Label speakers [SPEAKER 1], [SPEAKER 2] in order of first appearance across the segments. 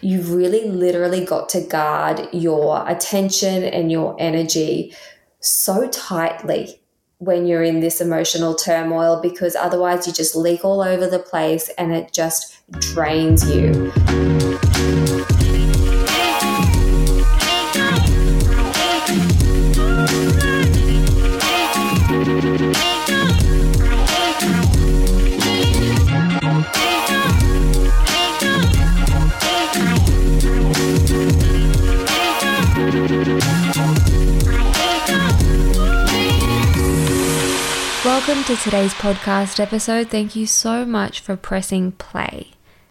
[SPEAKER 1] you've really literally got to guard your attention and your energy so tightly when you're in this emotional turmoil, because otherwise you just leak all over the place and it just drains you. Welcome to today's podcast episode. Thank you so much for pressing play.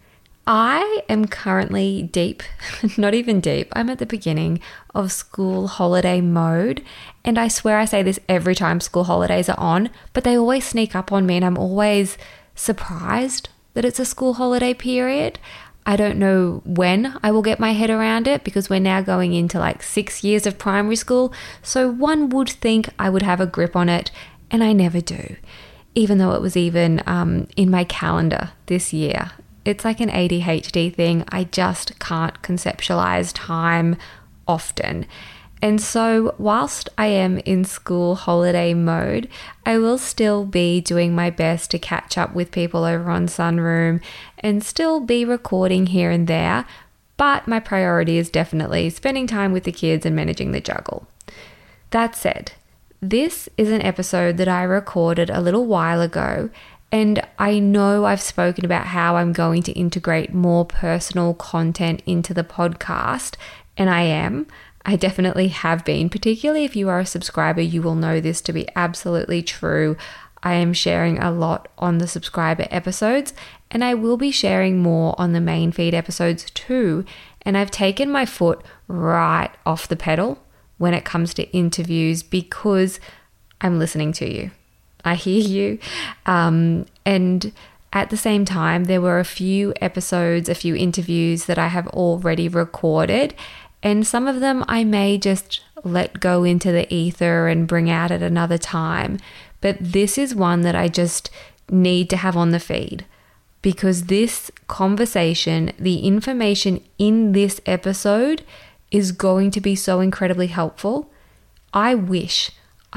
[SPEAKER 1] I am currently deep, not even deep, I'm at the beginning of school holiday mode, and I swear I say this every time school holidays are on, but they always sneak up on me and I'm always surprised that it's a school holiday period. I don't know when I will get my head around it because we're now going into like 6 years of primary school, so one would think I would have a grip on it, and I never do, even though it was even in my calendar this year. It's like an ADHD thing. I just can't conceptualize time often. And so whilst I am in school holiday mode, I will still be doing my best to catch up with people over on Sunroom and still be recording here and there. But my priority is definitely spending time with the kids and managing the juggle. That said, this is an episode that I recorded a little while ago, and I know I've spoken about how I'm going to integrate more personal content into the podcast, and I definitely have been. Particularly if you are a subscriber, you will know this to be absolutely true. I am sharing a lot on the subscriber episodes, and I will be sharing more on the main feed episodes too, and I've taken my foot right off the pedal when it comes to interviews because I'm listening to you. I hear you. And at the same time, there were a few interviews that I have already recorded, and some of them I may just let go into the ether and bring out at another time. But this is one that I just need to have on the feed because this conversation, the information in this episode is going to be so incredibly helpful. I wish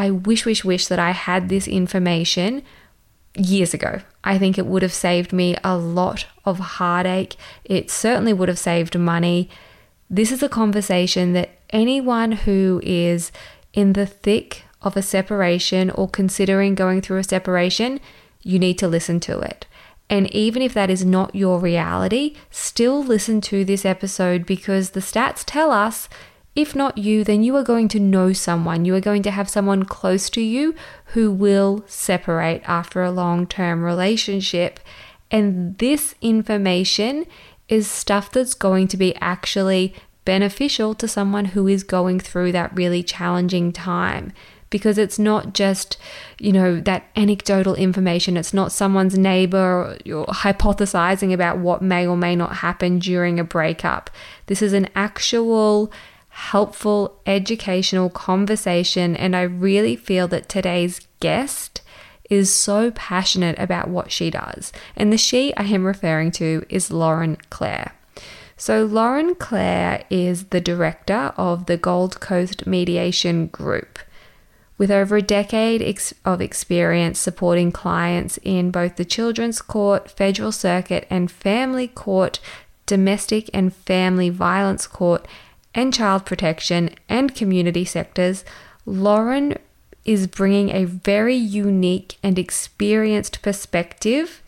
[SPEAKER 1] that I had this information years ago. I think it would have saved me a lot of heartache. It certainly would have saved money. This is a conversation that anyone who is in the thick of a separation or considering going through a separation, you need to listen to it. And even if that is not your reality, still listen to this episode because the stats tell us, if not you, then you are going to know someone. You are going to have someone close to you who will separate after a long-term relationship. And this information is stuff that's going to be actually beneficial to someone who is going through that really challenging time. Because it's not just, that anecdotal information. It's not someone's neighbor or you're hypothesizing about what may or may not happen during a breakup. This is an actual helpful educational conversation, and I really feel that today's guest is so passionate about what she does. And the she I am referring to is Lauren Clare. So Lauren Clare is the director of the Gold Coast Mediation Group. With over a decade of experience supporting clients in both the Children's Court, Federal Circuit, and Family Court, Domestic and Family Violence Court, and Child Protection and Community sectors, Lauren is bringing a very unique and experienced perspective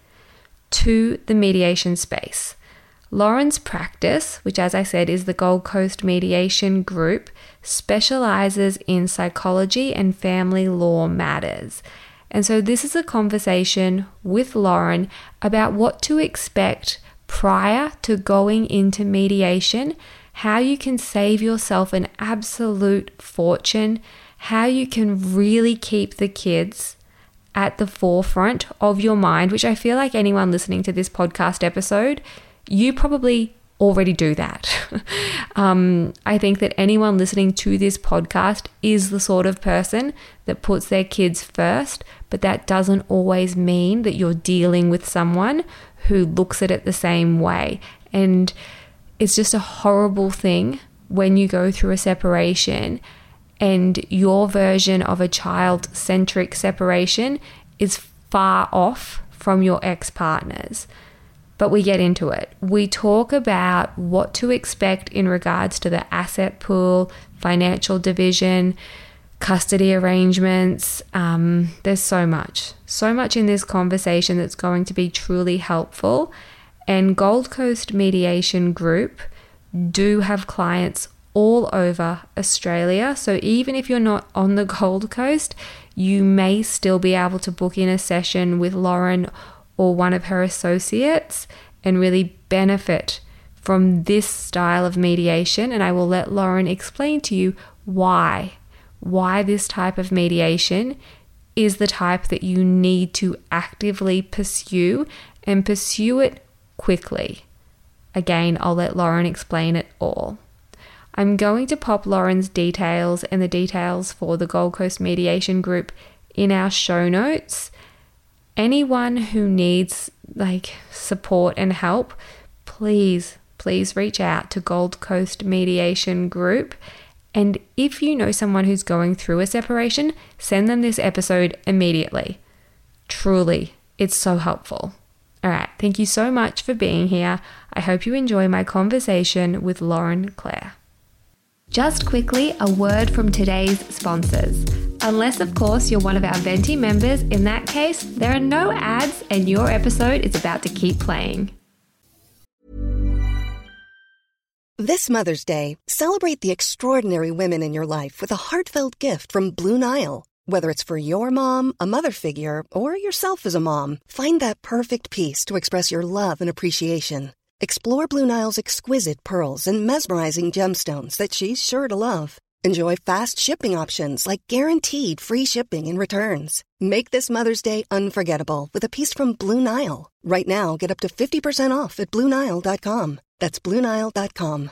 [SPEAKER 1] to the mediation space. Lauren's practice, which as I said is the Gold Coast Mediation Group, specializes in psychology and family law matters. And so this is a conversation with Lauren about what to expect prior to going into mediation, how you can save yourself an absolute fortune, how you can really keep the kids at the forefront of your mind, which I feel like anyone listening to this podcast episode, you probably already do that. I think that anyone listening to this podcast is the sort of person that puts their kids first, but that doesn't always mean that you're dealing with someone who looks at it the same way. And it's just a horrible thing when you go through a separation and your version of a child-centric separation is far off from your ex-partner's. But we get into it. We talk about what to expect in regards to the asset pool, financial division, custody arrangements. There's so much in this conversation that's going to be truly helpful. And Gold Coast Mediation Group do have clients all over Australia. So even if you're not on the Gold Coast, you may still be able to book in a session with Lauren or one of her associates and really benefit from this style of mediation. And I will let Lauren explain to you why this type of mediation is the type that you need to actively pursue and pursue it quickly. Again, I'll let Lauren explain it all. I'm going to pop Lauren's details and the details for the Gold Coast Mediation Group in our show notes. Anyone who needs support and help, please reach out to Gold Coast Mediation Group. And if you know someone who's going through a separation, send them this episode immediately. Truly, it's so helpful. All right, thank you so much for being here. I hope you enjoy my conversation with Lauren Clare. Just quickly, a word from today's sponsors. Unless, of course, you're one of our Venti members, in that case, there are no ads and your episode is about to keep playing.
[SPEAKER 2] This Mother's Day, celebrate the extraordinary women in your life with a heartfelt gift from Blue Nile. Whether it's for your mom, a mother figure, or yourself as a mom, find that perfect piece to express your love and appreciation. Explore Blue Nile's exquisite pearls and mesmerizing gemstones that she's sure to love. Enjoy fast shipping options like guaranteed free shipping and returns. Make this Mother's Day unforgettable with a piece from Blue Nile. Right now, get up to 50% off at BlueNile.com. That's BlueNile.com.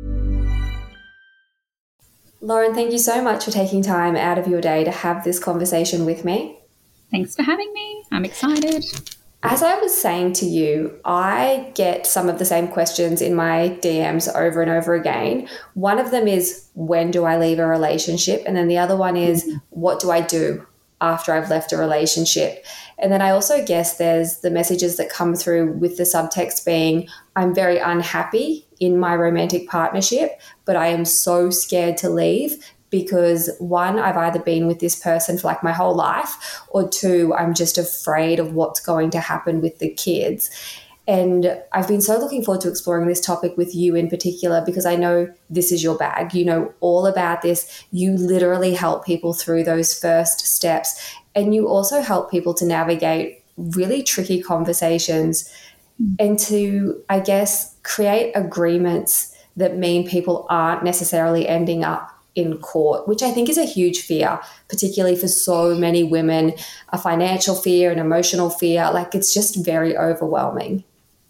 [SPEAKER 1] Lauren, thank you so much for taking time out of your day to have this conversation with me.
[SPEAKER 3] Thanks for having me. I'm excited.
[SPEAKER 1] As I was saying to you, I get some of the same questions in my DMs over and over again. One of them is, when do I leave a relationship? And then the other one is, what do I do after I've left a relationship? And then I also guess there's the messages that come through with the subtext being, I'm very unhappy in my romantic partnership, but I am so scared to leave because one, I've either been with this person for my whole life, or two, I'm just afraid of what's going to happen with the kids. And I've been so looking forward to exploring this topic with you in particular, because I know this is your bag. You know all about this. You literally help people through those first steps. And you also help people to navigate really tricky conversations and to, I guess, create agreements that mean people aren't necessarily ending up in court, which I think is a huge fear, particularly for so many women, a financial fear, an emotional fear. It's just very overwhelming.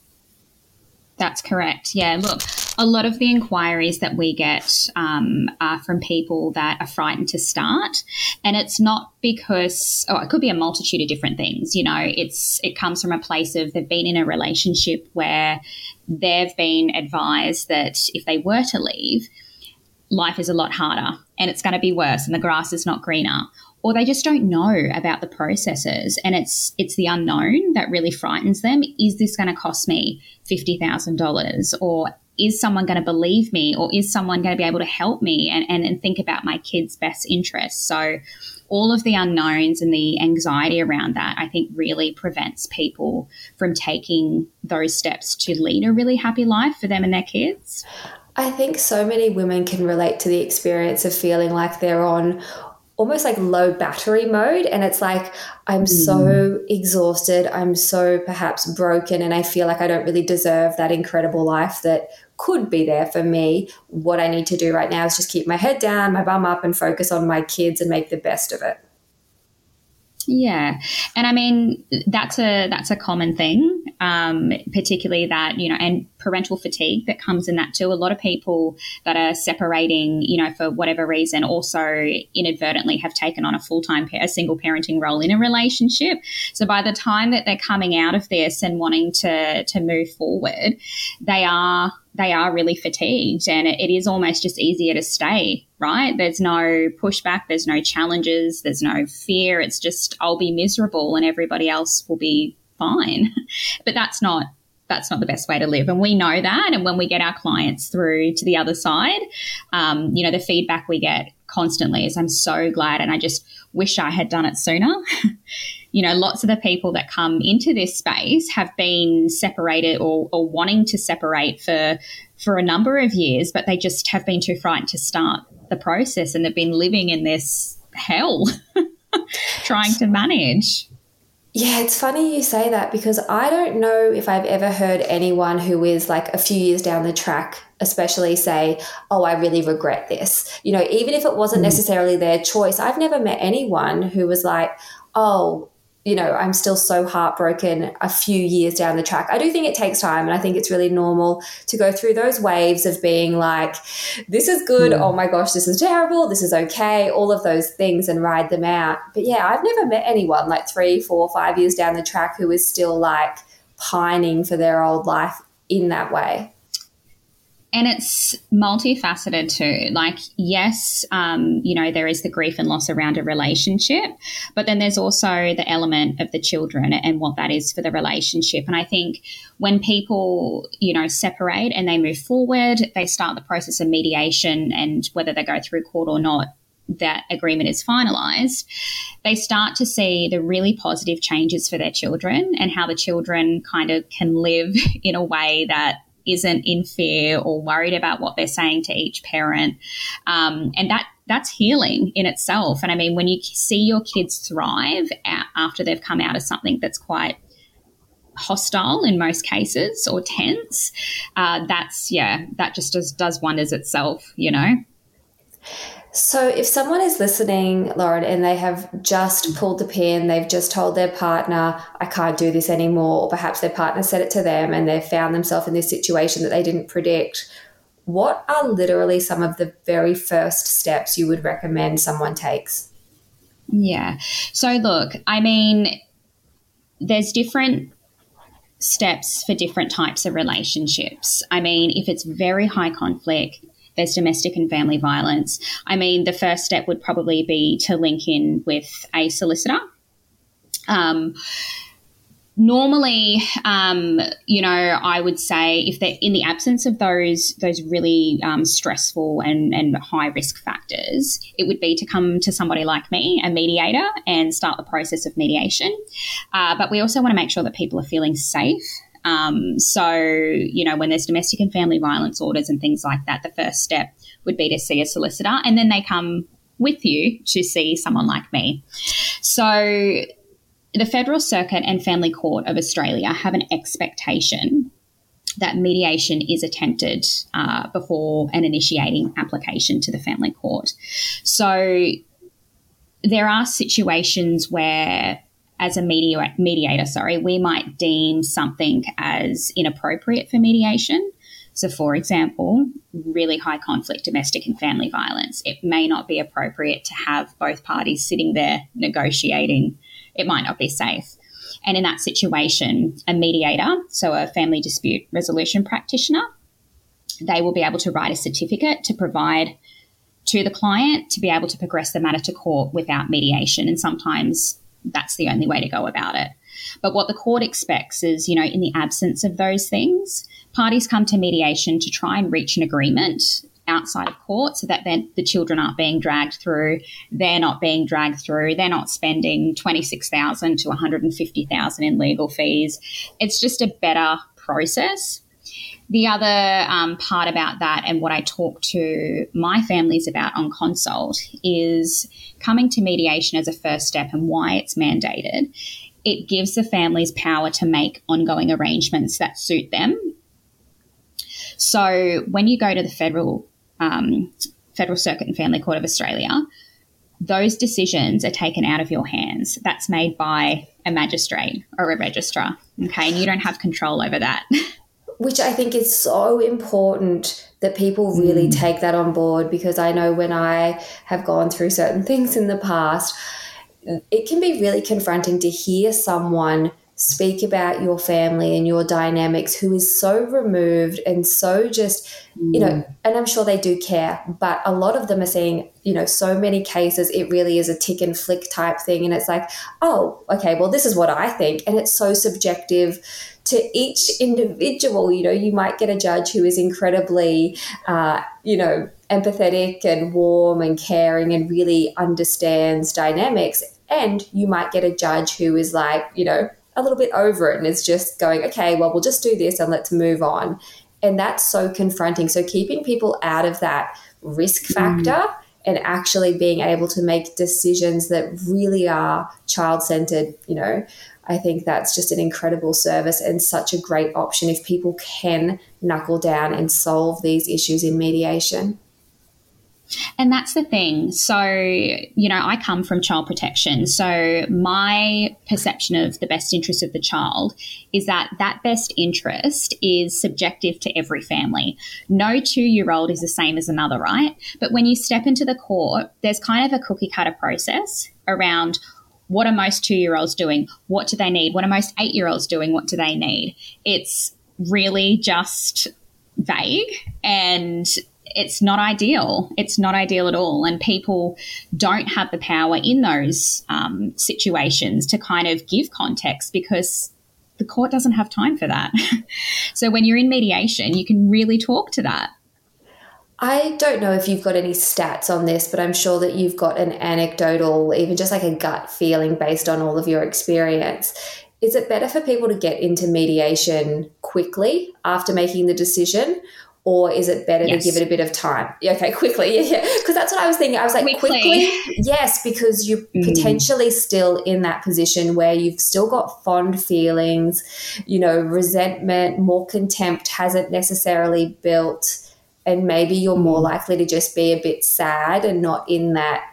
[SPEAKER 3] That's correct. Yeah, look, a lot of the inquiries that we get are from people that are frightened to start. And it's not because, it could be a multitude of different things. You know, it comes from a place of they've been in a relationship where they've been advised that if they were to leave, life is a lot harder and it's going to be worse and the grass is not greener. Or they just don't know about the processes, and it's the unknown that really frightens them. Is this going to cost me $50,000? Or is someone going to believe me? Or is someone going to be able to help me and think about my kids' best interests? So all of the unknowns and the anxiety around that, I think, really prevents people from taking those steps to lead a really happy life for them and their kids.
[SPEAKER 1] I think so many women can relate to the experience of feeling like they're on almost low battery mode. And it's I'm so exhausted. I'm so perhaps broken. And I feel like I don't really deserve that incredible life that could be there for me. What I need to do right now is just keep my head down, my bum up, and focus on my kids and make the best of it.
[SPEAKER 3] Yeah. And I mean, that's a common thing, particularly that, and parental fatigue that comes in that too. A lot of people that are separating, for whatever reason, also inadvertently have taken on a single parenting role in a relationship. So by the time that they're coming out of this and wanting to move forward, they are they are really fatigued, and it is almost just easier to stay, right? There's no pushback, there's no challenges, there's no fear. It's just, I'll be miserable and everybody else will be fine. But that's not the best way to live. And we know that. And when we get our clients through to the other side, the feedback we get constantly is, I'm so glad, and I just wish I had done it sooner. Lots of the people that come into this space have been separated or wanting to separate for a number of years, but they just have been too frightened to start the process, and they've been living in this hell trying to manage.
[SPEAKER 1] Yeah, it's funny you say that, because I don't know if I've ever heard anyone who is like a few years down the track especially say, oh, I really regret this. Even if it wasn't necessarily their choice, I've never met anyone who was like, oh, I'm still so heartbroken a few years down the track. I do think it takes time, and I think it's really normal to go through those waves of being like, this is good, oh my gosh, this is terrible, this is okay, all of those things, and ride them out. But yeah, I've never met anyone like 3, 4, 5 years down the track who is still like pining for their old life in that way.
[SPEAKER 3] And it's multifaceted too. Like, yes, there is the grief and loss around a relationship, but then there's also the element of the children and what that is for the relationship. And I think when people, separate and they move forward, they start the process of mediation, and whether they go through court or not, that agreement is finalised, they start to see the really positive changes for their children and how the children kind of can live in a way that isn't in fear or worried about what they're saying to each parent. And that's healing in itself. And I mean, when you see your kids thrive after they've come out of something that's quite hostile in most cases or tense, that just does wonders itself,
[SPEAKER 1] So if someone is listening, Lauren, and they have just pulled the pin, they've just told their partner, I can't do this anymore, or perhaps their partner said it to them and they've found themselves in this situation that they didn't predict, what are literally some of the very first steps you would recommend someone takes?
[SPEAKER 3] Yeah. So look, I mean, there's different steps for different types of relationships. I mean, if it's very high conflict, there's domestic and family violence. I mean, the first step would probably be to link in with a solicitor. Normally, I would say if they're in the absence of those really stressful and high risk factors, it would be to come to somebody like me, a mediator, and start the process of mediation. But we also want to make sure that people are feeling safe. When there's domestic and family violence orders and things like that, the first step would be to see a solicitor, and then they come with you to see someone like me. So the Federal Circuit and Family Court of Australia have an expectation that mediation is attempted before an initiating application to the family court. So there are situations where, as a mediator, we might deem something as inappropriate for mediation. So, for example, really high conflict domestic and family violence. It may not be appropriate to have both parties sitting there negotiating. It might not be safe. And in that situation, a mediator, so a family dispute resolution practitioner, they will be able to write a certificate to provide to the client to be able to progress the matter to court without mediation. And sometimes that's the only way to go about it. But what the court expects is, in the absence of those things, parties come to mediation to try and reach an agreement outside of court so that then the children aren't being dragged through, they're not being dragged through, they're not spending $26,000 to $150,000 in legal fees. It's just a better process. The other part about that, and what I talk to my families about on consult, is coming to mediation as a first step and why it's mandated. It gives the families power to make ongoing arrangements that suit them. So when you go to the Federal Circuit and Family Court of Australia, those decisions are taken out of your hands. That's made by a magistrate or a registrar, okay, and you don't have control over that.
[SPEAKER 1] Which I think is so important that people really take that on board, because I know when I have gone through certain things in the past, it can be really confronting to hear someone speak about your family and your dynamics who is so removed and so just, and I'm sure they do care, but a lot of them are seeing, so many cases, it really is a tick and flick type thing. And it's like, oh, okay, well, this is what I think. And it's so subjective to each individual. You might get a judge who is incredibly, empathetic and warm and caring and really understands dynamics. And you might get a judge who is like, a little bit over it and is just going, okay, well, we'll just do this and let's move on. And that's so confronting. So keeping people out of that risk factor and actually being able to make decisions that really are child-centered, I think that's just an incredible service and such a great option if people can knuckle down and solve these issues in mediation.
[SPEAKER 3] And that's the thing. So, I come from child protection. So my perception of the best interest of the child is that best interest is subjective to every family. No 2-year-old is the same as another, right? But when you step into the court, there's kind of a cookie cutter process around what are most 2-year-olds doing? What do they need? What are most 8-year-olds doing? What do they need? It's really just vague and it's not ideal. It's not ideal at all. And people don't have the power in those situations to kind of give context because the court doesn't have time for that. So when you're in mediation, you can really talk to that.
[SPEAKER 1] I don't know if you've got any stats on this, but I'm sure that you've got an anecdotal, even just like a gut feeling based on all of your experience. Is it better for people to get into mediation quickly after making the decision? Or is it better to give it a bit of time? Okay, quickly. Yeah. Because that's what I was thinking. I was like, quickly? Yes, because you're potentially still in that position where you've still got fond feelings, resentment, more contempt hasn't necessarily built, and maybe you're more likely to just be a bit sad and not in that,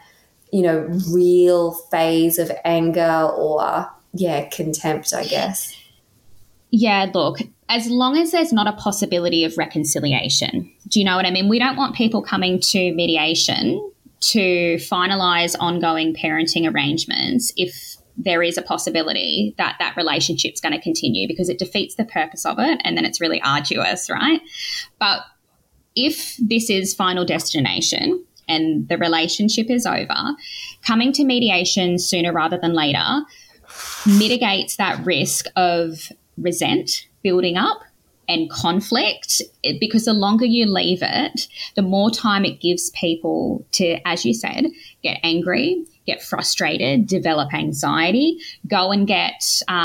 [SPEAKER 1] real phase of anger or, contempt, I guess.
[SPEAKER 3] Yeah, look, as long as there's not a possibility of reconciliation, do you know what I mean? We don't want people coming to mediation to finalise ongoing parenting arrangements if there is a possibility that that relationship's going to continue, because it defeats the purpose of it and then it's really arduous, right? But if this is final destination and the relationship is over, coming to mediation sooner rather than later mitigates that risk of resent building up and conflict, because the longer you leave it, the more time it gives people to, as you said, get angry, get frustrated, develop anxiety, go and get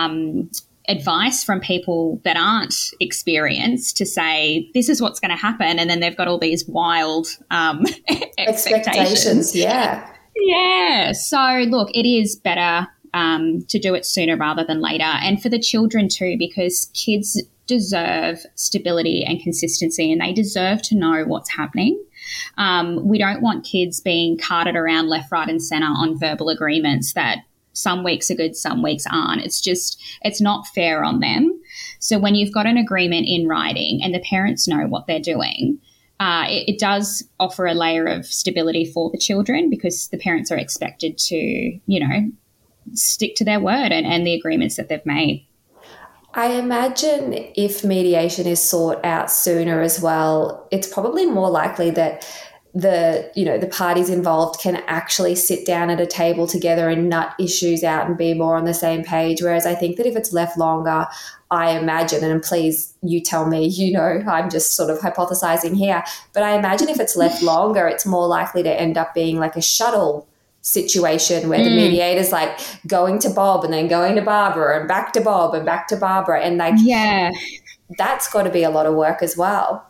[SPEAKER 3] advice from people that aren't experienced to say, this is what's going to happen. And then they've got all these wild expectations. Yeah. So, look, it is better to do it sooner rather than later. And for the children too, because kids deserve stability and consistency and they deserve to know what's happening. We don't want kids being carted around left, right and centre on verbal agreements that some weeks are good, some weeks aren't. It's not fair on them. So when you've got an agreement in writing and the parents know what they're doing, it does offer a layer of stability for the children, because the parents are expected to, stick to their word and the agreements that they've made.
[SPEAKER 1] I imagine if mediation is sought out sooner as well, it's probably more likely that the parties involved can actually sit down at a table together and nut issues out and be more on the same page. Whereas I think that if it's left longer, I imagine, and please you tell me, I'm just sort of hypothesizing here, but I imagine if it's left longer, it's more likely to end up being like a shuttle situation where the mediator's like going to Bob and then going to Barbara and back to Bob and back to Barbara. And that's got to be a lot of work as well.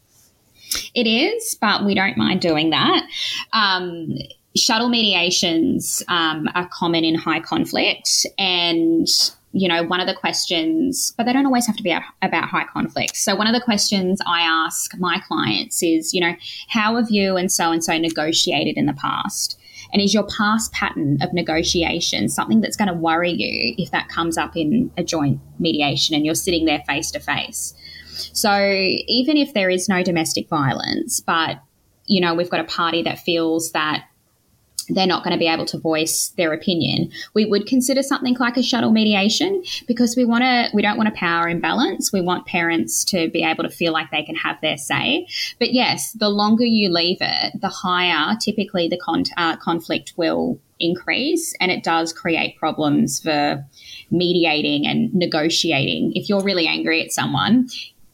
[SPEAKER 3] It is, but we don't mind doing that. Shuttle mediations are common in high conflict, and one of the questions, but they don't always have to be about high conflict. So one of the questions I ask my clients is, how have you and so negotiated in the past? And is your past pattern of negotiation something that's going to worry you if that comes up in a joint mediation and you're sitting there face to face? So even if there is no domestic violence, but, we've got a party that feels that they're not going to be able to voice their opinion. We would consider something like a shuttle mediation because we don't want a power imbalance. We want parents to be able to feel like they can have their say. But yes, the longer you leave it, the higher typically the conflict will increase, and it does create problems for mediating and negotiating. If you're really angry at someone,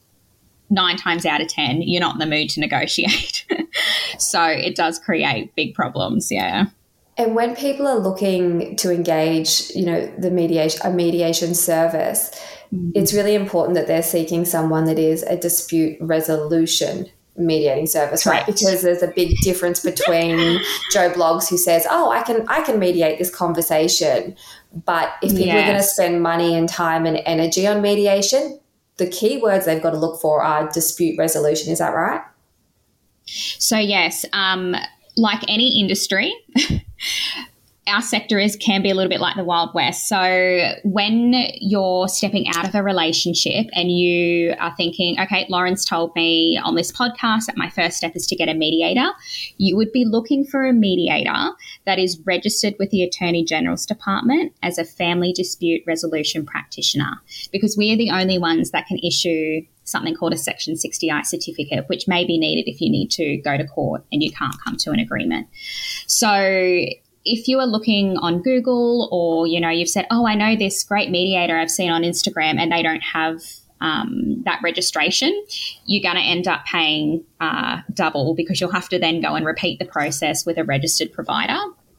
[SPEAKER 3] 9 times out of 10, you're not in the mood to negotiate. So it does create big problems, yeah.
[SPEAKER 1] And when people are looking to engage, a mediation service, it's really important that they're seeking someone that is a dispute resolution mediating service, right? Because there's a big difference between Joe Bloggs who says, "Oh, I can mediate this conversation," but if people are going to spend money and time and energy on mediation, the key words they've got to look for are dispute resolution. Is that right?
[SPEAKER 3] So yes, like any industry, our sector can be a little bit like the Wild West. So when you're stepping out of a relationship and you are thinking, okay, Lauren's told me on this podcast that my first step is to get a mediator, you would be looking for a mediator that is registered with the Attorney General's Department as a family dispute resolution practitioner, because we are the only ones that can issue something called a Section 60I certificate, which may be needed if you need to go to court and you can't come to an agreement. So if you are looking on Google or, you've said, oh, I know this great mediator I've seen on Instagram and they don't have that registration, you're going to end up paying double because you'll have to then go and repeat the process with a registered provider.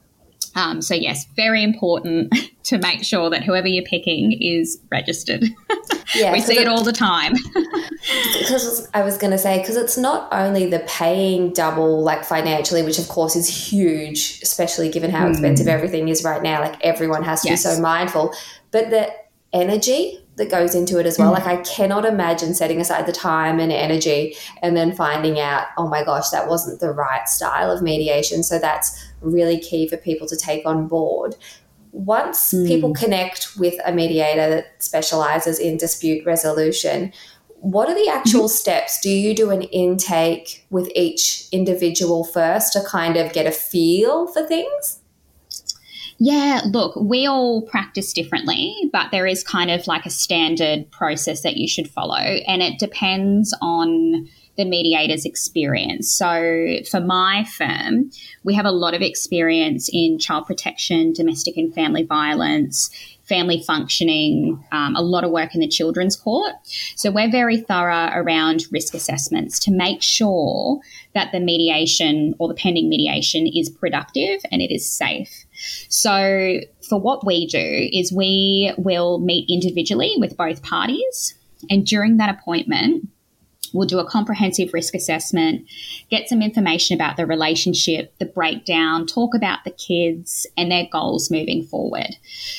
[SPEAKER 3] So, yes, very important to make sure that whoever you're picking is registered. Yeah, we see it all the time.
[SPEAKER 1] Because I was going to say, because it's not only the paying double, like financially, which of course is huge, especially given how expensive everything is right now. Like everyone has to be so mindful, but the energy that goes into it as well. Like I cannot imagine setting aside the time and energy and then finding out, oh my gosh, that wasn't the right style of mediation. So that's really key for people to take on board. Once people connect with a mediator that specializes in dispute resolution, what are the actual steps? Do you do an intake with each individual first to kind of get a feel for things?
[SPEAKER 3] Yeah, look, we all practice differently, but there is kind of like a standard process that you should follow, and it depends on the mediator's experience. So for my firm, we have a lot of experience in child protection, domestic and family violence, family functioning, a lot of work in the children's court. So we're very thorough around risk assessments to make sure that the mediation or the pending mediation is productive and it is safe. So for what we do is we will meet individually with both parties, and during that appointment, we'll do a comprehensive risk assessment, get some information about the relationship, the breakdown, talk about the kids and their goals moving forward.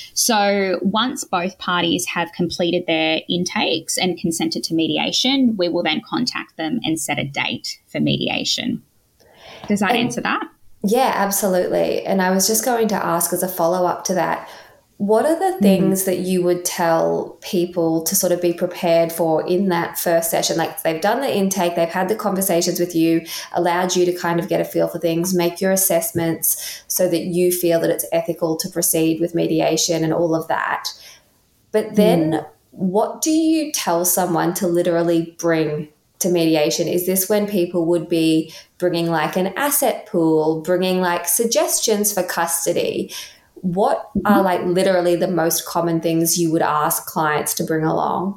[SPEAKER 3] So once both parties have completed their intakes and consented to mediation, we will then contact them and set a date for mediation. Does that answer that?
[SPEAKER 1] Yeah, absolutely. And I was just going to ask as a follow-up to that, what are the things that you would tell people to sort of be prepared for in that first session? Like they've done the intake, they've had the conversations with you, allowed you to kind of get a feel for things, make your assessments so that you feel that it's ethical to proceed with mediation and all of that. But then what do you tell someone to literally bring to mediation? Is this when people would be bringing like an asset pool, bringing like suggestions for custody? What are like literally the most common things you would ask clients to bring along?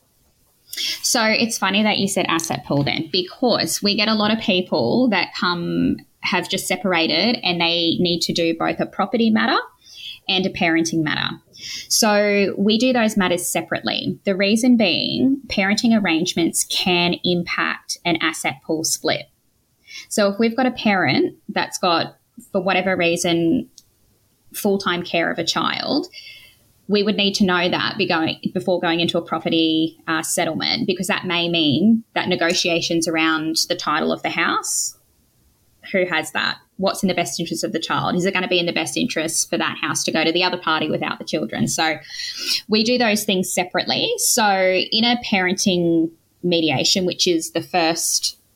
[SPEAKER 3] So it's funny that you said asset pool then, because we get a lot of people that have just separated and they need to do both a property matter and a parenting matter. So we do those matters separately. The reason being, parenting arrangements can impact an asset pool split. So if we've got a parent that's got, for whatever reason, full-time care of a child, we would need to know that before going into a property settlement, because that may mean that negotiations around the title of the house, who has that? What's in the best interest of the child? Is it going to be in the best interest for that house to go to the other party without the children? So we do those things separately. So in a parenting mediation, which is the first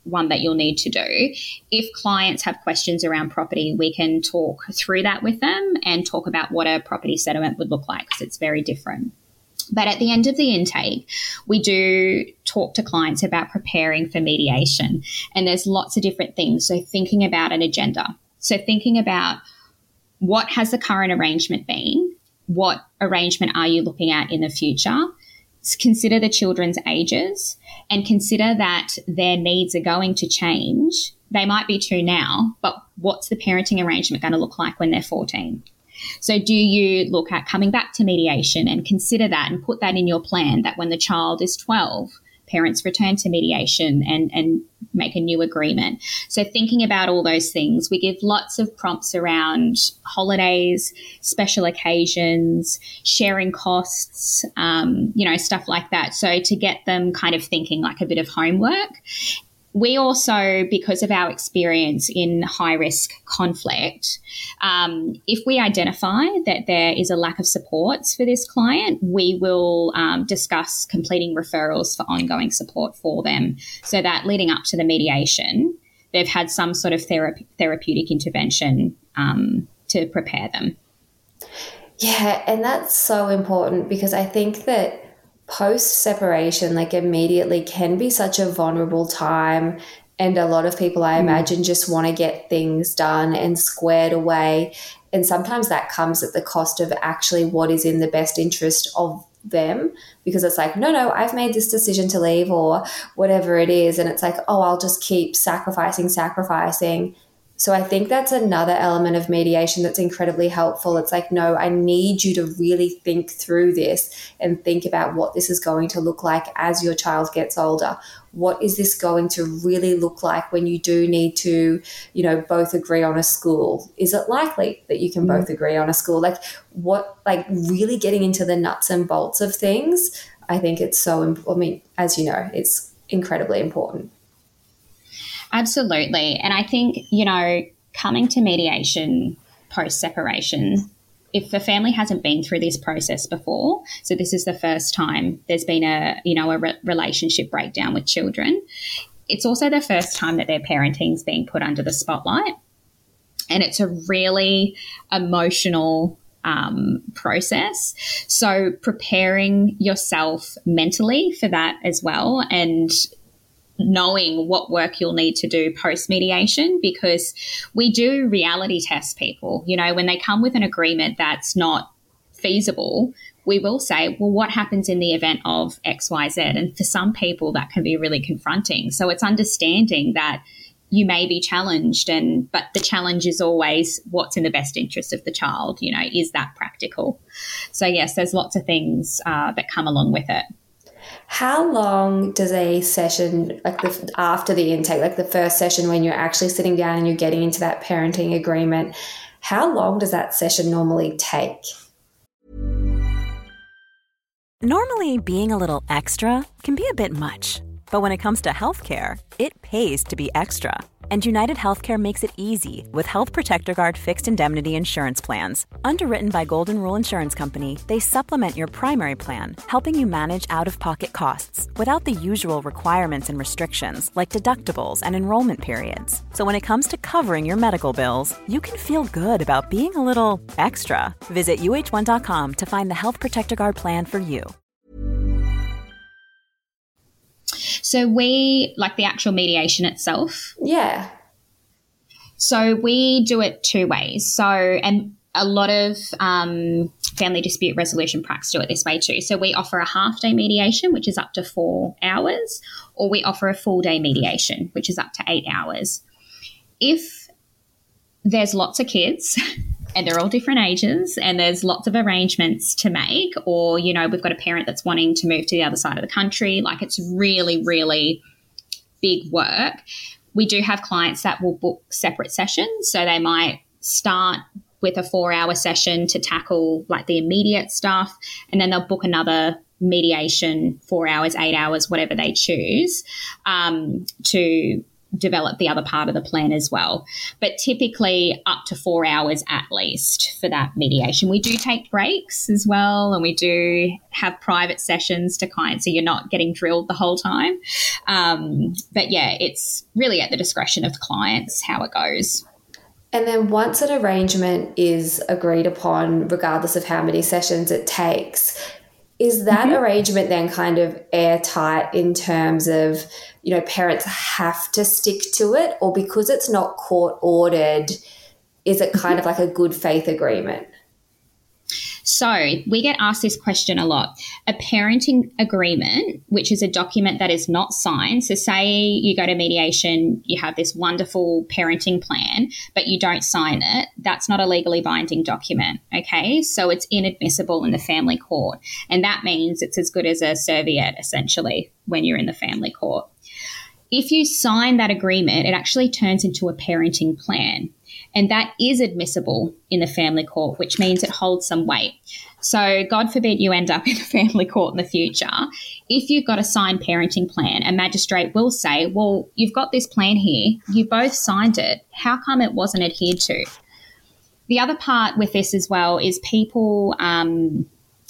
[SPEAKER 3] one that you'll need to do. If clients have questions around property, we can talk through that with them and talk about what a property settlement would look like, because it's very different. But at the end of the intake, we do talk to clients about preparing for mediation, and there's lots of different things. So thinking about an agenda. So thinking about what has the current arrangement been? What arrangement are you looking at in the future? Consider the children's ages and consider that their needs are going to change. They might be 2 now, but what's the parenting arrangement going to look like when they're 14? So do you look at coming back to mediation and consider that and put that in your plan, that when the child is 12, parents return to mediation and make a new agreement? So thinking about all those things, we give lots of prompts around holidays, special occasions, sharing costs, stuff like that. So to get them kind of thinking, like a bit of homework. We also, because of our experience in high-risk conflict, if we identify that there is a lack of supports for this client, we will discuss completing referrals for ongoing support for them, so that leading up to the mediation, they've had some sort of therapeutic intervention to prepare them.
[SPEAKER 1] Yeah, and that's so important, because I think that post-separation, like immediately, can be such a vulnerable time, and a lot of people, I imagine, just want to get things done and squared away, and sometimes that comes at the cost of actually what is in the best interest of them, because it's like, no, I've made this decision to leave or whatever it is, and it's like, oh, I'll just keep sacrificing. So I think that's another element of mediation that's incredibly helpful. It's like, no, I need you to really think through this and think about what this is going to look like as your child gets older. What is this going to really look like when you do need to, both agree on a school? Is it likely that you can both agree on a school? Really getting into the nuts and bolts of things. I think it's as you know, it's incredibly important.
[SPEAKER 3] Absolutely. And I think, coming to mediation post-separation, if the family hasn't been through this process before, so this is the first time there's been a relationship breakdown with children, it's also the first time that their parenting's being put under the spotlight. And it's a really emotional process. So preparing yourself mentally for that as well, and knowing what work you'll need to do post-mediation, because we do reality test people. When they come with an agreement that's not feasible, we will say, well, what happens in the event of X, Y, Z? And for some people, that can be really confronting. So it's understanding that you may be challenged, but the challenge is always what's in the best interest of the child. Is that practical? So yes, there's lots of things that come along with it.
[SPEAKER 1] How long does a session, after the intake, the first session when you're actually sitting down and you're getting into that parenting agreement, how long does that session normally take?
[SPEAKER 4] Normally, being a little extra can be a bit much. But when it comes to healthcare, it pays to be extra. And United Healthcare makes it easy with Health Protector Guard fixed indemnity insurance plans. Underwritten by Golden Rule Insurance Company, they supplement your primary plan, helping you manage out-of-pocket costs without the usual requirements and restrictions like deductibles and enrollment periods. So when it comes to covering your medical bills, you can feel good about being a little extra. Visit uh1.com to find the Health Protector Guard plan for you.
[SPEAKER 3] So we, the actual mediation itself.
[SPEAKER 1] Yeah.
[SPEAKER 3] So we do it 2 ways. So, and a lot of family dispute resolution practice do it this way too. So we offer a half-day mediation, which is up to 4 hours, or we offer a full-day mediation, which is up to 8 hours. If there's lots of kids and they're all different ages and there's lots of arrangements to make, or, we've got a parent that's wanting to move to the other side of the country, it's really, really big work, we do have clients that will book separate sessions. So they might start with a 4-hour session to tackle the immediate stuff, and then they'll book another mediation, 4 hours, 8 hours, whatever they choose, to develop the other part of the plan as well. But typically up to 4 hours at least for that mediation. We do take breaks as well, and we do have private sessions to clients, so you're not getting drilled the whole time. But yeah, it's really at the discretion of the clients how it goes.
[SPEAKER 1] And then once an arrangement is agreed upon, regardless of how many sessions it takes, is that arrangement then kind of airtight in terms of, you know, parents have to stick to it, or because it's not court ordered, is it kind of like a good faith agreement?
[SPEAKER 3] So we get asked this question a lot. A parenting agreement, which is a document that is not signed. So say you go to mediation, you have this wonderful parenting plan, but you don't sign it. That's not a legally binding document, okay? So it's inadmissible in the family court. And that means it's as good as a serviette, essentially, when you're in the family court. If you sign that agreement, it actually turns into a parenting plan. And that is admissible in the family court, which means it holds some weight. So God forbid you end up in the family court in the future. If you've got a signed parenting plan, a magistrate will say, well, you've got this plan here. You both signed it. How come it wasn't adhered to? The other part with this as well is people aren't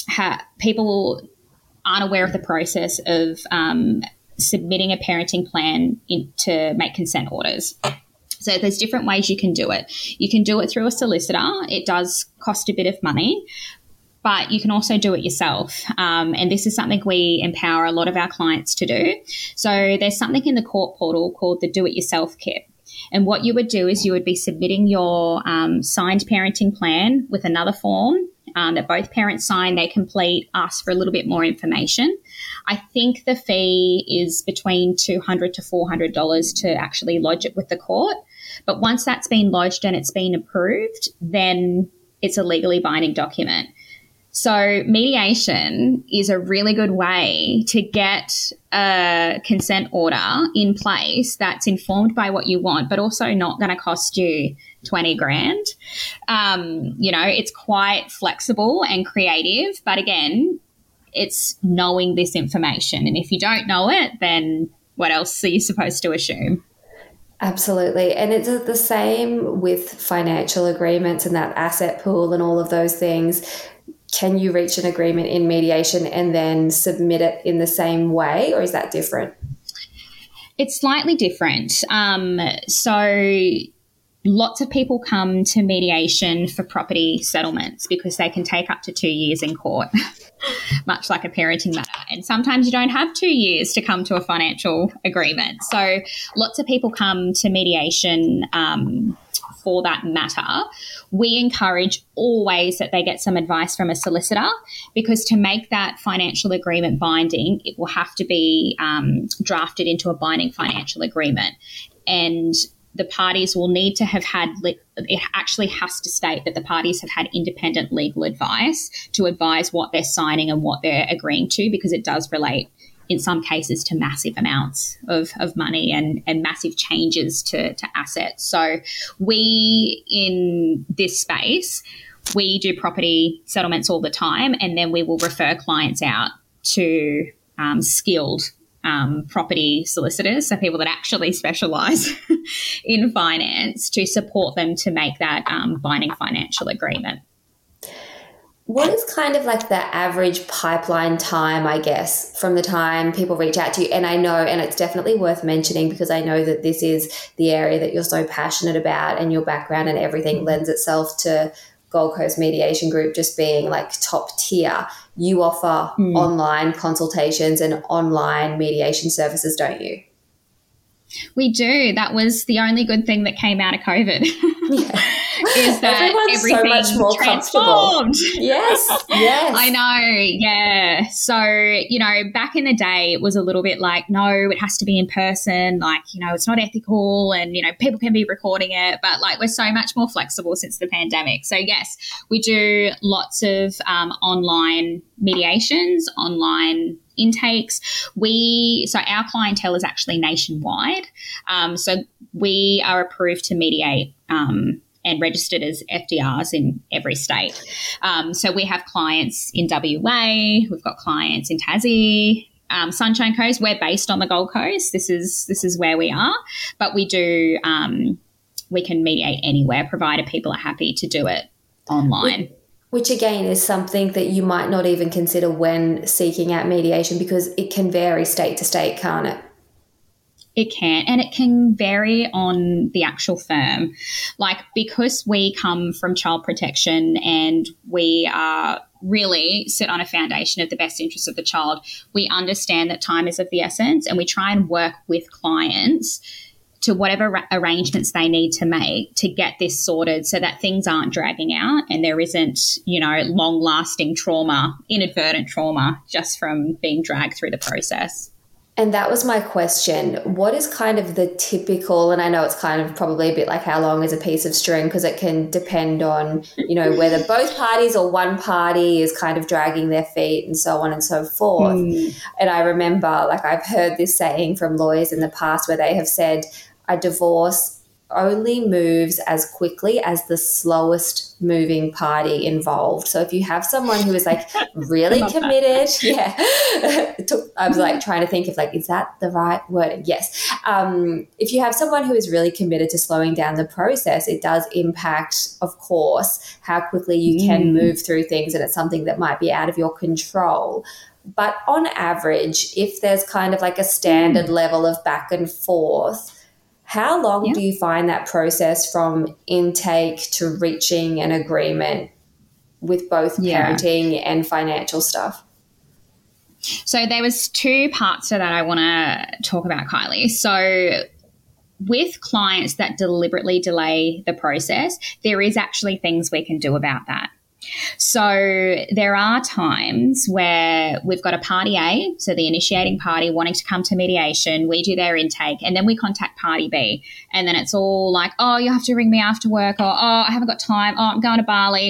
[SPEAKER 3] aware of the process of submitting a parenting plan to make consent orders. So there's different ways you can do it. You can do it through a solicitor. It does cost a bit of money, but you can also do it yourself. And this is something we empower a lot of our clients to do. So there's something in the court portal called the Do It Yourself Kit. And what you would do is you would be submitting your signed parenting plan with another form that both parents sign, they complete, ask for a little bit more information. I think the fee is between $200 to $400 to actually lodge it with the court. But once that's been lodged and it's been approved, then it's a legally binding document. So mediation is a really good way to get a consent order in place that's informed by what you want, but also not going to cost you 20 grand. You know, it's quite flexible and creative, but again, it's knowing this information. And if you don't know it, then what else are you supposed to assume?
[SPEAKER 1] Absolutely. And it's the same with financial agreements and that asset pool and all of those things. Can you reach an agreement in mediation and then submit it in the same way, or is that different?
[SPEAKER 3] It's slightly different. So lots of people come to mediation for property settlements because they can take up to 2 years in court, much like a parenting matter. And sometimes you don't have 2 years to come to a financial agreement. So lots of people come to mediation for that matter. We encourage always that they get some advice from a solicitor, because to make that financial agreement binding, it will have to be drafted into a binding financial agreement. And the parties will need to have had, it actually has to state that the parties have had independent legal advice to advise what they're signing and what they're agreeing to, because it does relate in some cases to massive amounts of money and massive changes to assets. So we, in this space, we do property settlements all the time, and then we will refer clients out to skilled property solicitors, so people that actually specialise in finance, to support them to make that binding financial agreement.
[SPEAKER 1] What is kind of like the average pipeline time, I guess, from the time people reach out to you? And I know, and it's definitely worth mentioning because I know that this is the area that you're so passionate about, and your background and everything lends itself to Gold Coast Mediation Group just being like top tier. You offer online consultations and online mediation services, don't you?
[SPEAKER 3] We do. That was the only good thing that came out of COVID. Yeah. Is that
[SPEAKER 1] everyone's so much more
[SPEAKER 3] transformed.
[SPEAKER 1] Yes, yes.
[SPEAKER 3] I know, yeah. So, you know, back in the day, it was a little bit like, no, it has to be in person. Like, you know, it's not ethical, and, you know, people can be recording it. But, like, we're so much more flexible since the pandemic. So, yes, we do lots of online mediations, online intakes. So our clientele is actually nationwide. So we are approved to mediate and registered as FDRs in every state. So we have clients in WA, we've got clients in Tassie, Sunshine Coast. We're based on the Gold Coast. This is where we are, but we do we can mediate anywhere, provided people are happy to do it online.
[SPEAKER 1] Which again is something that you might not even consider when seeking out mediation, because it can vary state to state, can't it?
[SPEAKER 3] It can, and it can vary on the actual firm. Like, because we come from child protection and we are really sit on a foundation of the best interests of the child, we understand that time is of the essence, and we try and work with clients to whatever arrangements they need to make to get this sorted so that things aren't dragging out and there isn't, long-lasting trauma, inadvertent trauma, just from being dragged through the process.
[SPEAKER 1] And that was my question. What is kind of the typical, and I know it's kind of probably a bit like how long is a piece of string, because it can depend on, whether both parties or one party is kind of dragging their feet and so on and so forth. And I remember, I've heard this saying from lawyers in the past where they have said a divorce only moves as quickly as the slowest moving party involved. So if you have someone who is really committed, I was trying to think of is that the right wording? Yes. If you have someone who is really committed to slowing down the process, it does impact, of course, how quickly you can move through things, and it's something that might be out of your control. But on average, if there's kind of a standard level of back and forth, how long do you find that process from intake to reaching an agreement with both parenting and financial stuff?
[SPEAKER 3] So there was two parts to that I want to talk about, Kylie. So with clients that deliberately delay the process, there is actually things we can do about that. So there are times where we've got a party A, so the initiating party wanting to come to mediation, we do their intake, and then we contact party B, and then it's all oh, you have to ring me after work, or oh, I haven't got time, oh, I'm going to Bali,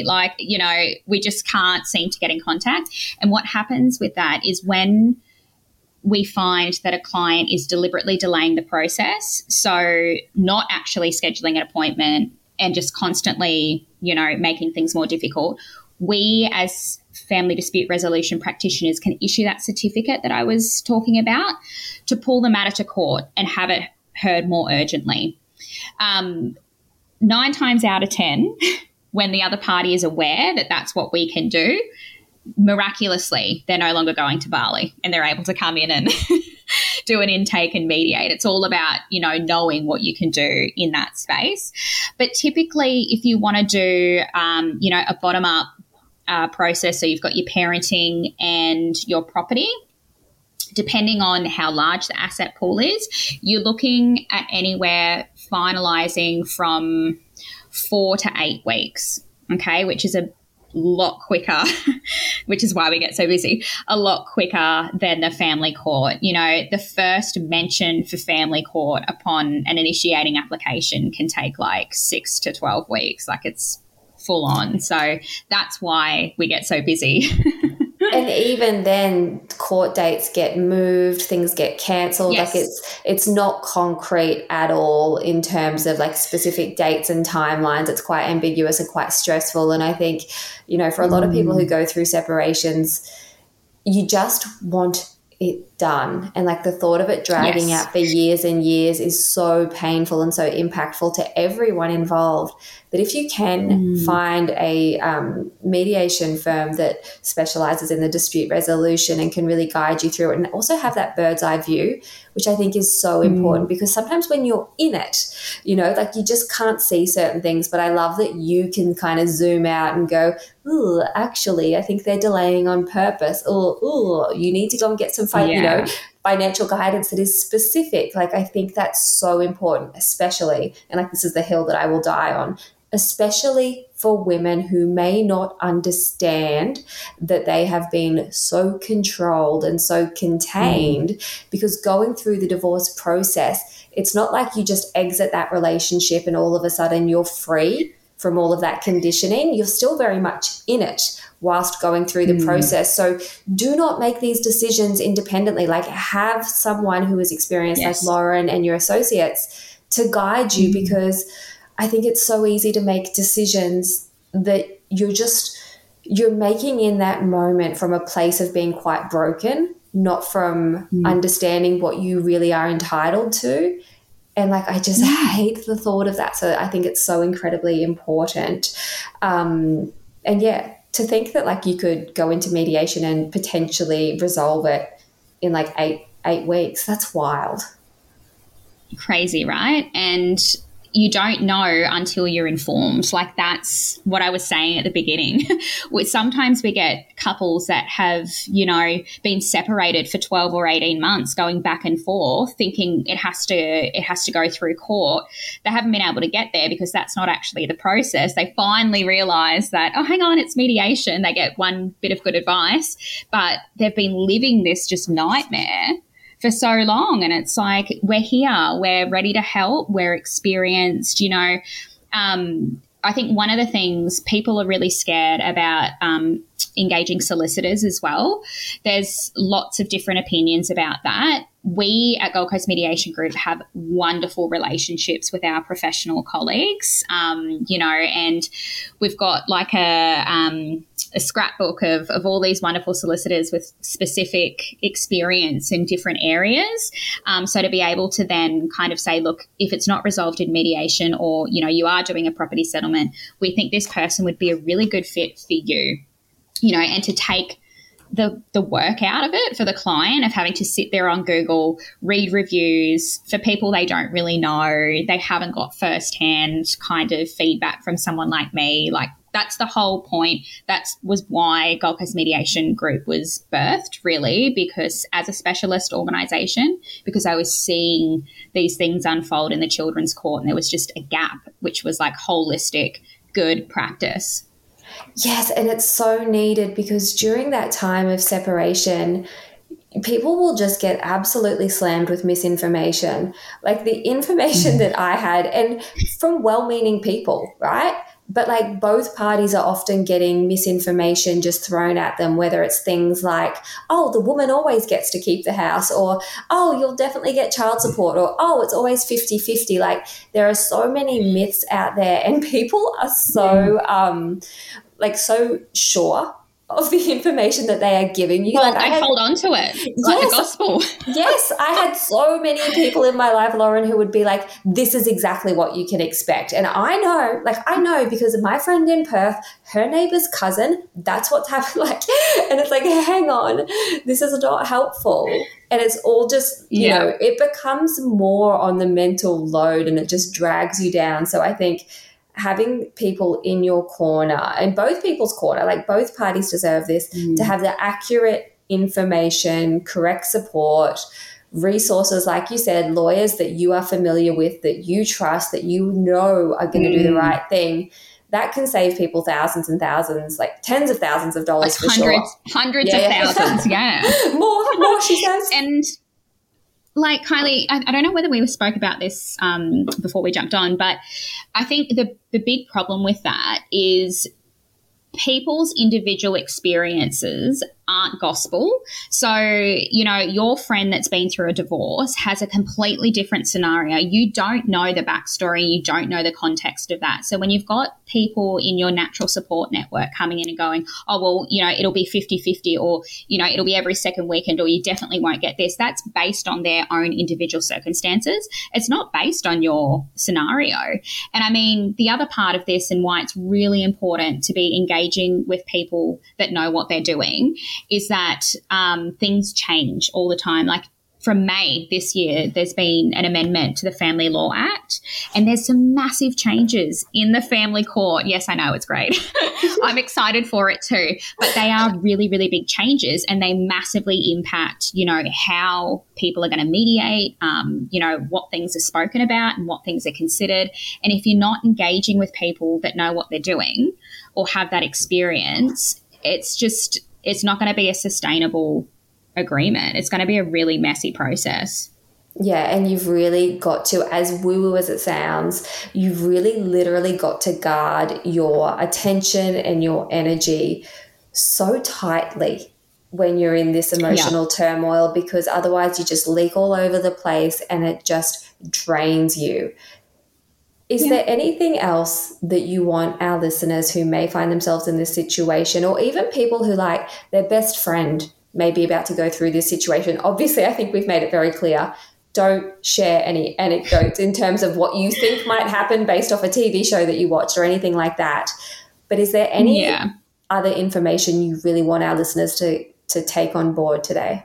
[SPEAKER 3] we just can't seem to get in contact. And what happens with that is when we find that a client is deliberately delaying the process, so not actually scheduling an appointment and just constantly, making things more difficult, we as family dispute resolution practitioners can issue that certificate that I was talking about to pull the matter to court and have it heard more urgently. 9 times out of 10, when the other party is aware that that's what we can do, miraculously, they're no longer going to Bali and they're able to come in and do an intake and mediate. It's all about, knowing what you can do in that space. But typically, if you want to do, a bottom-up process, so you've got your parenting and your property, depending on how large the asset pool is, you're looking at anywhere finalising from 4 to 8 weeks, okay, which is a lot quicker, which is why we get so busy, a lot quicker than the family court. The first mention for family court upon an initiating application can take 6 to 12 weeks. It's full on. So that's why we get so busy.
[SPEAKER 1] And even then, court dates get moved, things get cancelled.
[SPEAKER 3] Yes.
[SPEAKER 1] It's not concrete at all in terms of specific dates and timelines. It's quite ambiguous and quite stressful. And I think, for a lot of people who go through separations, you just want it done. And the thought of it dragging out for years and years is so painful and so impactful to everyone involved, that if you can find a mediation firm that specializes in the dispute resolution and can really guide you through it, and also have that bird's eye view, which I think is so important, because sometimes when you're in it, you just can't see certain things. But I love that you can kind of zoom out and go, ooh, actually, I think they're delaying on purpose. Ooh, you need to go and get some financial guidance that is specific. I think that's so important, especially, and this is the hill that I will die on, especially for women who may not understand that they have been so controlled and so contained, because going through the divorce process, it's not like you just exit that relationship and all of a sudden you're free from all of that conditioning. You're still very much in it whilst going through the process. So do not make these decisions independently. Have someone who is experienced like Lauren and your associates to guide you, because I think it's so easy to make decisions that you're making in that moment from a place of being quite broken,
[SPEAKER 2] not from understanding what you really are entitled to. And like, I just hate the thought of that. So I think it's so incredibly important. And yeah, to think that like you could go into mediation and potentially resolve it in like eight weeks, that's wild.
[SPEAKER 3] Crazy, right? And you don't know until you're informed. Like, that's what I was saying at the beginning. Sometimes we get couples that have, you know, been separated for 12 or 18 months going back and forth thinking it has to go through court. They haven't been able to get there because that's not actually the process. They finally realize that, oh, hang on, it's mediation. They get one bit of good advice, but they've been living this just nightmare for so long. And it's like, we're here, we're ready to help, we're experienced, you know. I think one of the things, people are really scared about engaging solicitors as well. There's lots of different opinions about that. We at Gold Coast Mediation Group have wonderful relationships with our professional colleagues, you know, and we've got like a scrapbook of all these wonderful solicitors with specific experience in different areas. So to be able to then kind of say, look, if it's not resolved in mediation, or, you know, you are doing a property settlement, we think this person would be a really good fit for you, you know, and to take the work out of it for the client of having to sit there on Google, read reviews for people they don't really know. They haven't got firsthand kind of feedback from someone like me. Like, that's the whole point. That was why Gold Coast Mediation Group was birthed, really, because as a specialist organisation, because I was seeing these things unfold in the children's court, and there was just a gap, which was like holistic, good practice.
[SPEAKER 2] Yes, and it's so needed, because during that time of separation, people will just get absolutely slammed with misinformation. Like the information that I had, and from well-meaning people, right? But like both parties are often getting misinformation just thrown at them, whether it's things like, oh, the woman always gets to keep the house, or, oh, you'll definitely get child support, or, oh, it's always 50-50. Like, there are so many myths out there, and people are so, so sure of the information that they are giving you.
[SPEAKER 3] Well, they hold on to it like the gospel.
[SPEAKER 2] Yes, I had so many people in my life, Lauren, who would be like, this is exactly what you can expect. And I know because of my friend in Perth, her neighbor's cousin, that's what's happened. Like, and it's like, hang on, this is not helpful. And it's all just, you know, it becomes more on the mental load, and it just drags you down. So I think having people in your corner, and both people's corner, like both parties deserve this, to have the accurate information, correct support, resources, like you said, lawyers that you are familiar with, that you trust, that you know are going to do the right thing. That can save people thousands and thousands, like tens of thousands of dollars, like for
[SPEAKER 3] hundreds of thousands,
[SPEAKER 2] more, she says.
[SPEAKER 3] And like, Kylie, I don't know whether we spoke about this before we jumped on, but I think the big problem with that is people's individual experiences aren't gospel. So, you know, your friend that's been through a divorce has a completely different scenario. You don't know the backstory. You don't know the context of that. So when you've got people in your natural support network coming in and going, oh, well, you know, it'll be 50-50, or, you know, it'll be every second weekend, or you definitely won't get this. That's based on their own individual circumstances. It's not based on your scenario. And I mean, the other part of this, and why it's really important to be engaging with people that know what they're doing, is that things change all the time. Like, from May this year, there's been an amendment to the Family Law Act, and there's some massive changes in the family court. Yes, I know, it's great. I'm excited for it too. But they are really, really big changes, and they massively impact, you know, how people are going to mediate, you know, what things are spoken about and what things are considered. And if you're not engaging with people that know what they're doing or have that experience, it's not going to be a sustainable agreement. It's going to be a really messy process.
[SPEAKER 2] Yeah, and you've really got to, as woo-woo as it sounds, you've really literally got to guard your attention and your energy so tightly when you're in this emotional turmoil, because otherwise you just leak all over the place and it just drains you. Is there anything else that you want our listeners who may find themselves in this situation, or even people who, like, their best friend
[SPEAKER 1] may be about to go through this situation. Obviously, I think we've made it very clear. Don't share any anecdotes in terms of what you think might happen based off a TV show that you watched or anything like that. But is there any other information you really want our listeners to take on board today?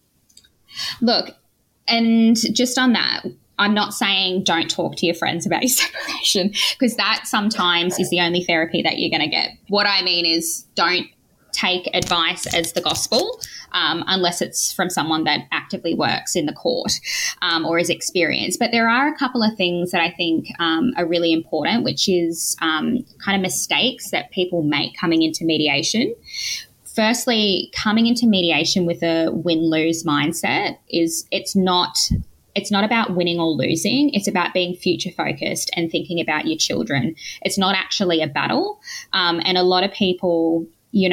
[SPEAKER 3] Look, and just on that, I'm not saying don't talk to your friends about your separation, because that sometimes is the only therapy that you're going to get. What I mean is don't take advice as the gospel unless it's from someone that actively works in the court or is experienced. But there are a couple of things that I think are really important, which is kind of mistakes that people make coming into mediation. Firstly, coming into mediation with a win-lose mindset it's not about winning or losing. It's about being future focused and thinking about your children. It's not actually a battle. And a lot of people,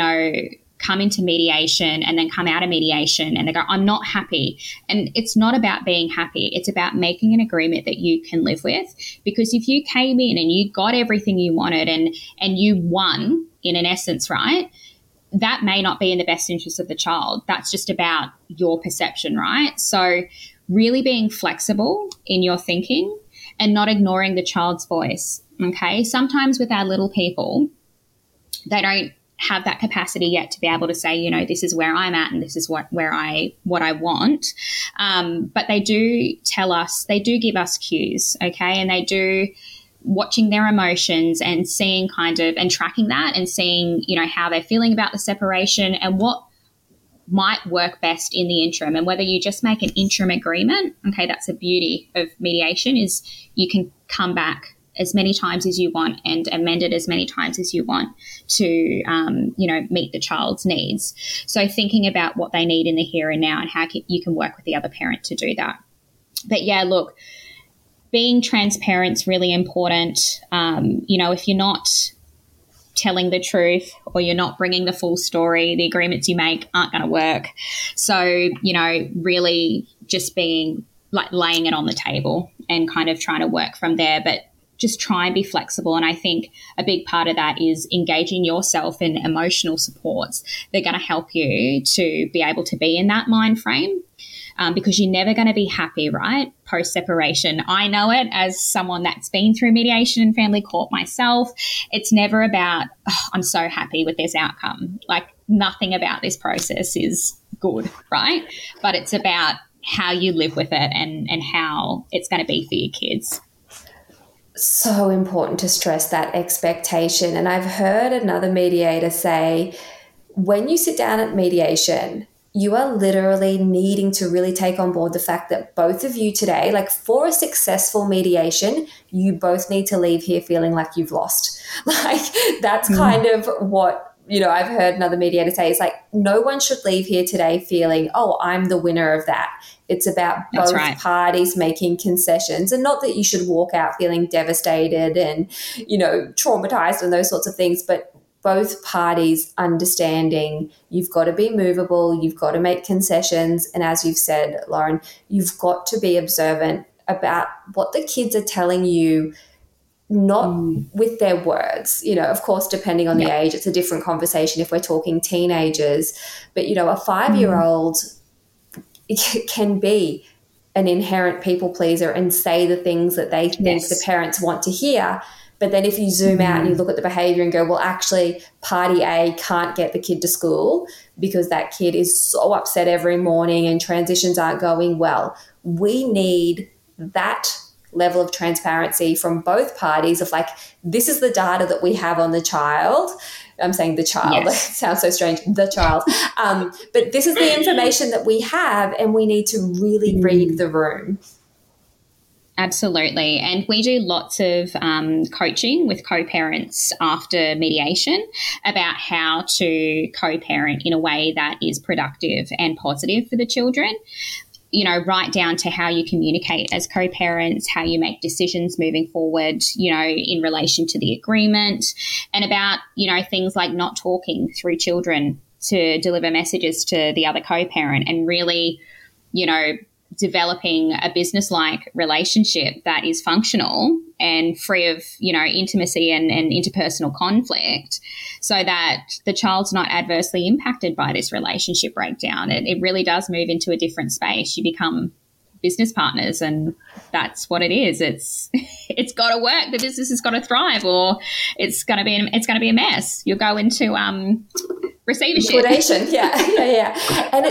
[SPEAKER 3] come into mediation and then come out of mediation and they go, I'm not happy. And it's not about being happy. It's about making an agreement that you can live with. Because if you came in and you got everything you wanted and you won in an essence, right? That may not be in the best interest of the child. That's just about your perception, right? So really being flexible in your thinking and not ignoring the child's voice, okay? Sometimes with our little people, they don't have that capacity yet to be able to say, this is where I'm at and this is what I want. But they do tell us, they do give us cues, okay? And they do watching their emotions and seeing and tracking that and seeing, how they're feeling about the separation and what might work best in the interim. And whether you just make an interim agreement, okay, that's the beauty of mediation, is you can come back as many times as you want and amend it as many times as you want to, meet the child's needs. So thinking about what they need in the here and now and how you can work with the other parent to do that. But yeah, look, being transparent is really important. If you're not telling the truth or you're not bringing the full story, the agreements you make aren't going to work. So, really just being like laying it on the table and kind of trying to work from there, but just try and be flexible. And I think a big part of that is engaging yourself in emotional supports. They're going to help you to be able to be in that mind frame. Because you're never going to be happy, right, post-separation. I know it as someone that's been through mediation and family court myself. It's never about, I'm so happy with this outcome. Like nothing about this process is good, right? But it's about how you live with it and how it's going to be for your kids.
[SPEAKER 1] So important to stress that expectation. And I've heard another mediator say, when you sit down at mediation, you are literally needing to really take on board the fact that both of you today, like for a successful mediation, you both need to leave here feeling like you've lost. Like that's kind of what, I've heard another mediator say. It's like no one should leave here today feeling, oh, I'm the winner of that. It's about both parties making concessions, and not that you should walk out feeling devastated and, traumatized and those sorts of things, but both parties understanding you've got to be movable, you've got to make concessions. And as you've said, Lauren, you've got to be observant about what the kids are telling you, not with their words. Of course, depending on the age, it's a different conversation if we're talking teenagers. But, a 5-year-old can be an inherent people pleaser and say the things that they think the parents want to hear. But then if you zoom out and you look at the behavior and go, well, actually, party A can't get the kid to school because that kid is so upset every morning and transitions aren't going well. We need that level of transparency from both parties of like, this is the data that we have on the child. I'm saying the child. Yes. It sounds so strange, the child. But this is the information that we have, and we need to really read the room.
[SPEAKER 3] Absolutely. And we do lots of coaching with co-parents after mediation about how to co-parent in a way that is productive and positive for the children. Right down to how you communicate as co-parents, how you make decisions moving forward, in relation to the agreement, and about, things like not talking through children to deliver messages to the other co-parent and really, developing a business-like relationship that is functional and free of, intimacy and interpersonal conflict, so that the child's not adversely impacted by this relationship breakdown. It really does move into a different space. You become business partners, and that's what it is. It's got to work. The business has got to thrive, or it's going to be a mess. You'll go into receivership.
[SPEAKER 1] Liquidation. Yeah. And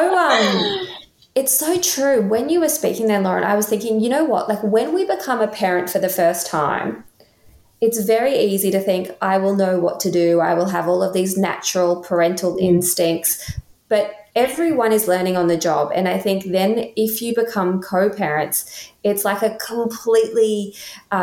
[SPEAKER 1] it's so true. When you were speaking there, Lauren, I was thinking, you know what? Like, when we become a parent for the first time, it's very easy to think, I will know what to do. I will have all of these natural parental instincts, but everyone is learning on the job. And I think then if you become co-parents, it's like a completely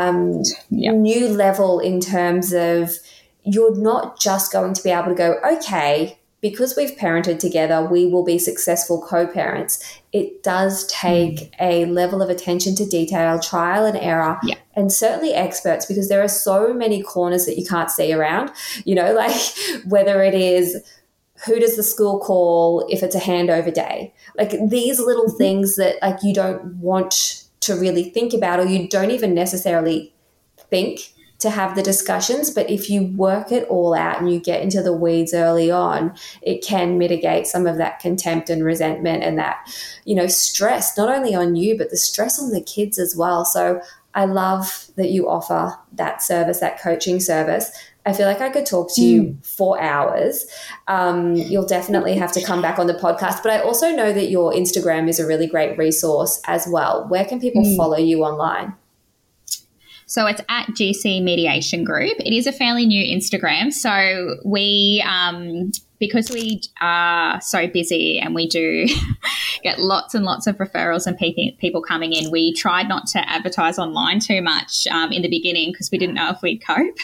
[SPEAKER 1] new level in terms of you're not just going to be able to go, okay, because we've parented together, we will be successful co-parents. It does take a level of attention to detail, trial and error, and certainly experts, because there are so many corners that you can't see around, like whether it is who does the school call if it's a handover day, like these little things that like you don't want to really think about, or you don't even necessarily think to have the discussions. But if you work it all out and you get into the weeds early on, it can mitigate some of that contempt and resentment and that, stress, not only on you, but the stress on the kids as well. So I love that you offer that service, that coaching service. I feel like I could talk to you for hours. You'll definitely have to come back on the podcast. But I also know that your Instagram is a really great resource as well. Where can people follow you online?
[SPEAKER 3] So it's at GC Mediation Group. It is a fairly new Instagram. So we, because we are so busy and we do get lots and lots of referrals and people coming in, we tried not to advertise online too much in the beginning because we didn't know if we'd cope.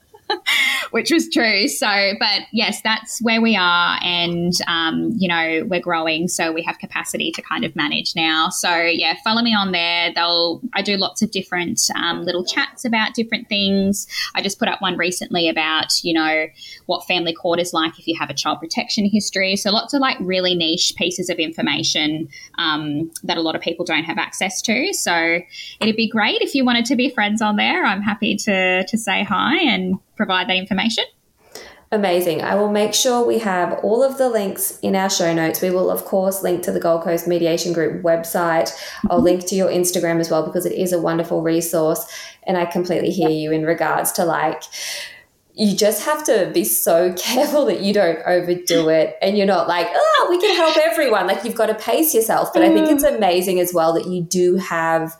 [SPEAKER 3] Which was true. So, but yes, that's where we are. And, we're growing, so we have capacity to kind of manage now. So yeah, follow me on there. I do lots of different little chats about different things. I just put up one recently about, what family court is like if you have a child protection history. So lots of like really niche pieces of information that a lot of people don't have access to. So it'd be great if you wanted to be friends on there. I'm happy to say hi and provide that information.
[SPEAKER 1] Amazing. I will make sure we have all of the links in our show notes. We will, of course, link to the Gold Coast Mediation Group website. I'll link to your Instagram as well, because it is a wonderful resource. And I completely hear you in regards to like, you just have to be so careful that you don't overdo it and you're not like, oh, we can help everyone. Like, you've got to pace yourself. But I think it's amazing as well that you do have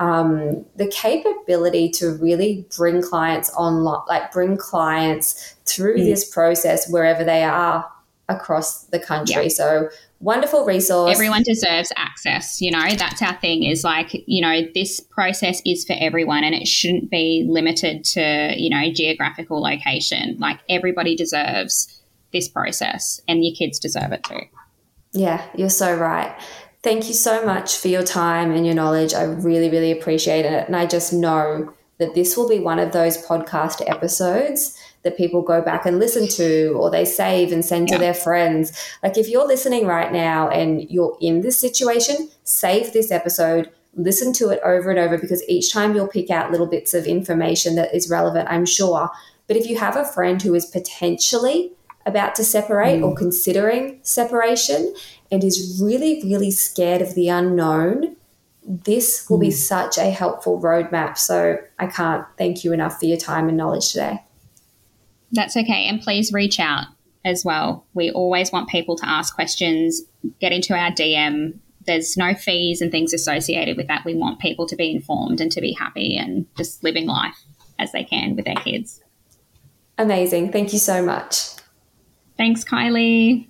[SPEAKER 1] the capability to really bring clients online, like bring clients through this process wherever they are across the country. So wonderful resource.
[SPEAKER 3] Everyone deserves access. That's our thing, is like, this process is for everyone and it shouldn't be limited to, geographical location. Like, everybody deserves this process and your kids deserve it too.
[SPEAKER 1] Yeah, you're so right. Thank you so much for your time and your knowledge. I really, really appreciate it. And I just know that this will be one of those podcast episodes that people go back and listen to, or they save and send to their friends. Like, if you're listening right now and you're in this situation, save this episode, listen to it over and over, because each time you'll pick out little bits of information that is relevant, I'm sure. But if you have a friend who is potentially about to separate or considering separation and is really, really scared of the unknown, this will be such a helpful roadmap. So I can't thank you enough for your time and knowledge today.
[SPEAKER 3] That's okay. And please reach out as well. We always want people to ask questions, get into our DM. There's no fees and things associated with that. We want people to be informed and to be happy and just living life as they can with their kids.
[SPEAKER 1] Amazing. Thank you so much.
[SPEAKER 3] Thanks, Kylie.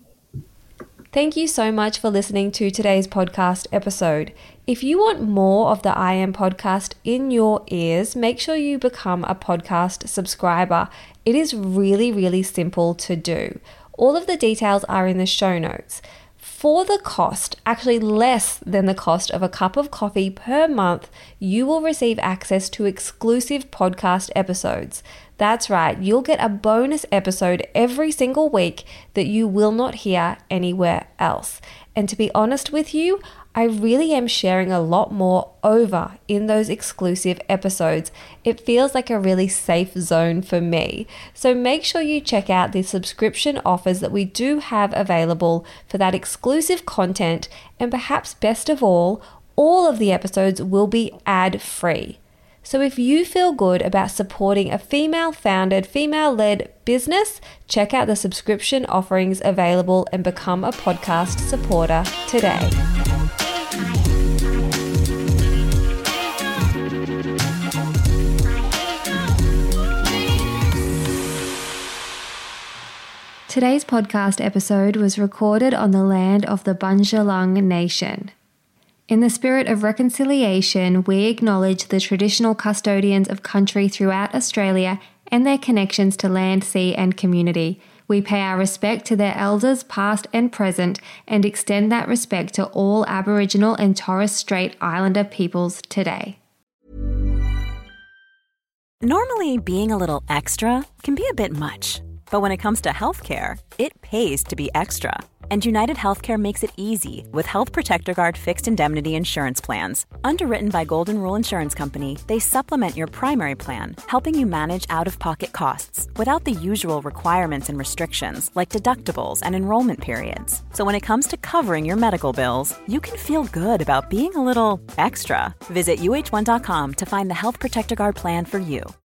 [SPEAKER 1] Thank you so much for listening to today's podcast episode. If you want more of the I Am podcast in your ears, make sure you become a podcast subscriber. It is really, really simple to do. All of the details are in the show notes. For the cost, actually less than the cost of a cup of coffee per month, you will receive access to exclusive podcast episodes. That's right, you'll get a bonus episode every single week that you will not hear anywhere else. And to be honest with you, I really am sharing a lot more over in those exclusive episodes. It feels like a really safe zone for me. So make sure you check out the subscription offers that we do have available for that exclusive content. And perhaps best of all of the episodes will be ad-free. So if you feel good about supporting a female-founded, female-led business, check out the subscription offerings available and become a podcast supporter today. Today's podcast episode was recorded on the land of the Bundjalung Nation. In the spirit of reconciliation, we acknowledge the traditional custodians of country throughout Australia and their connections to land, sea, and community. We pay our respect to their elders, past and present, and extend that respect to all Aboriginal and Torres Strait Islander peoples today.
[SPEAKER 4] Normally, being a little extra can be a bit much. But when it comes to healthcare, it pays to be extra. And United Healthcare makes it easy with Health Protector Guard fixed indemnity insurance plans. Underwritten by Golden Rule Insurance Company, they supplement your primary plan, helping you manage out-of-pocket costs without the usual requirements and restrictions like deductibles and enrollment periods. So when it comes to covering your medical bills, you can feel good about being a little extra. Visit UH1.com to find the Health Protector Guard plan for you.